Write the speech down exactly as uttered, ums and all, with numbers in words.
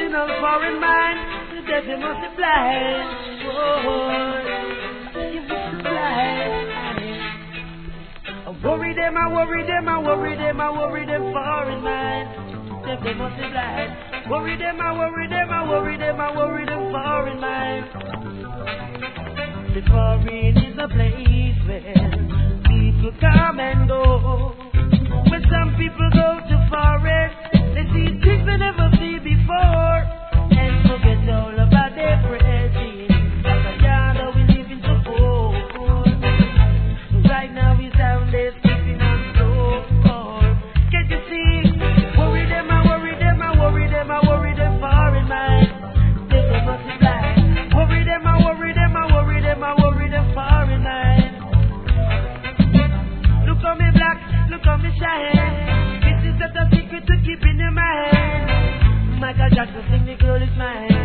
original foreign mind. The devil must be blind. Oh, you must be blind. I worry them, I worry them, I worry them, I worry them foreign mind. The devil must be blind. Worry them, I worry them, I worry them, I worry them foreign mind. The foreign is a place where people come and go. When some people go to forest, they see things they never see before, and forget all about their present. Like a yard we live in so cold. Right now we down there sleeping on so cold. Can't you see? Worry them, I worry them, I worry them, I worry them foreign mind. They go multiply. Worry them, I worry them, I worry them, I worry them foreign mind. Look on me black, look on me shine. This is not a secret to keep in your mind. Michael Jackson sing the girl is mine.